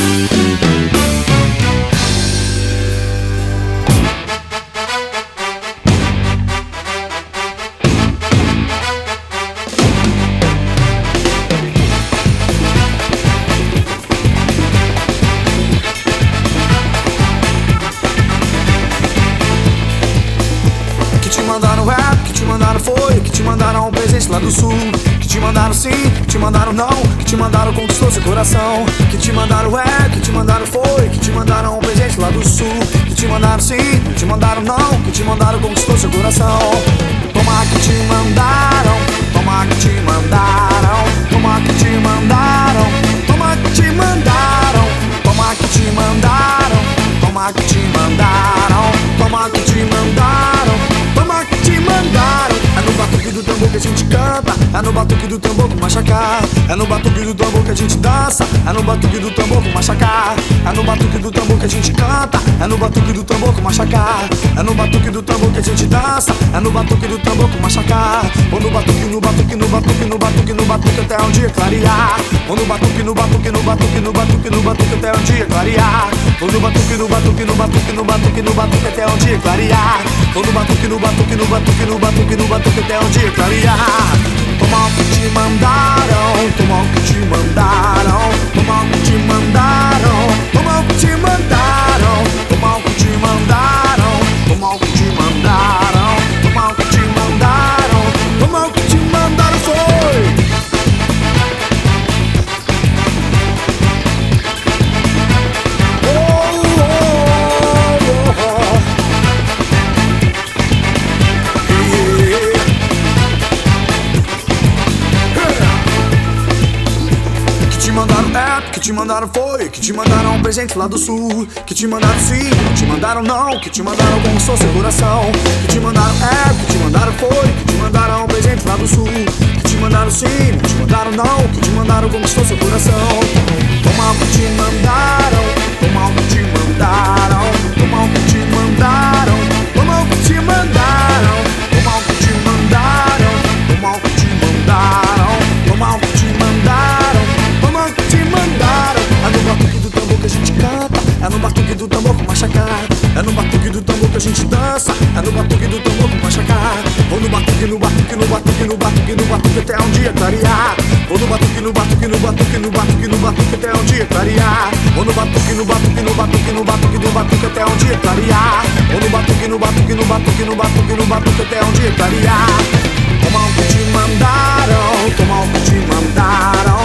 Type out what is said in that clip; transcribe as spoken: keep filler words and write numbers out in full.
Que te mandaram rap, que te mandaram foi, que te mandaram um presente lá do sul. Que te mandaram sim, que te mandaram não, que te mandaram conquistou seu coração. Que te mandaram rap, que te mandaram foi, que te mandaram um presente lá do sul. Que te mandaram sim, que te mandaram não, que te mandaram conquistou seu coração. Toma que te mandaram, toma que te mandaram, toma que te mandaram, toma que te mandaram, toma que te mandaram, toma que te mandaram, toma que te mandaram, toma que te mandaram. É no batuque do tambor que a gente canta, é no batuque do tambor com machacar, é no batuque do tambor que a gente dança, é no batuque do tambor com machacar, é no batuque do tambor que a gente canta, é no batuque do tambor com machacar, é no batuque do tambor que a gente dança, é no batuque do tambor com machacar. Vou no batuque, no batuque, no batuque, no batuque, no batuque até um dia clarear. Vou no batuque, no batuque, no batuque, no batuque, no batuque até um dia clarear. Vou no batuque, no batuque, no batuque, no batuque, no batuque até um dia clarear. Vou no batuque, no batuque, no batuque, no batuque, no batuque até um dia clarear. Toma o que te mandaram, toma o que te mandaram, toma o que te mandaram, toma o que te mandaram, toma o que te mandaram, toma o que te mandaram, toma o que te mandaram, toma o que te mandaram foi. Que te mandaram foi, que te mandaram um presente lá do sul. Que te mandaram sim, que te mandaram não, que te mandaram como sou seu coração. Que te mandaram é, que te mandaram foi, que te mandaram um presente lá do sul. Que te mandaram sim, que te mandaram não, que te mandaram como sou seu coração. Toma o que te mandaram, toma o que te mandaram, toma o que te mandaram, toma o que te mandaram, toma o que te mandaram, toma o que te mandaram, toma o que te mandaram, toma o que te mandaram. É no batuque do tambor que a gente canta, é no batuque do tambor com machacar, é no batuque do tambor que a gente dança, é no batuque do tambor com machacar. Vou no batuque, no batuque, no batuque, no batuque, no batuque até um dia clarear. Vou no batuque, no batuque, no batuque, no batuque, no batuque até um dia clarear. Vou no batuque, no batuque, no batuque, no batuque, no batuque até um dia clarear. Vou no batuque, no batuque, no batuque, no batuque, no batuque até um dia clarear. Toma o que te mandaram, toma o que te mandaram,